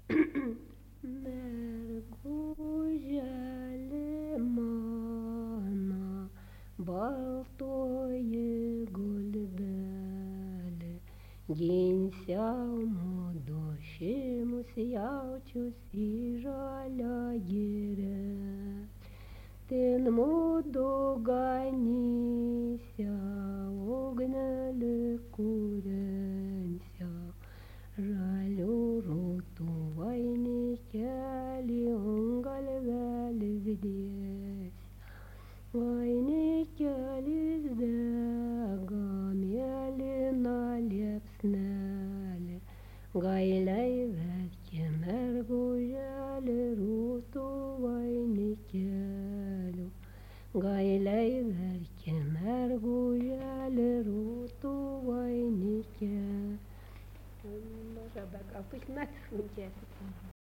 Mergužėli mano, baltoji gulbelė, ginsiau mudu šimus jaučius į žalią girę. Ten mudu ganysia, ugnelį kūrensia, žalių rūtų vainikėlį ant galvelės dės. Vainikėlis dega, mėlyna liepsnelė, gailiai verkė mergužėlė rūtų vainikėliu. Gailiai verkė mergužėlė rūtų vainikėliu. Może gal pójdź na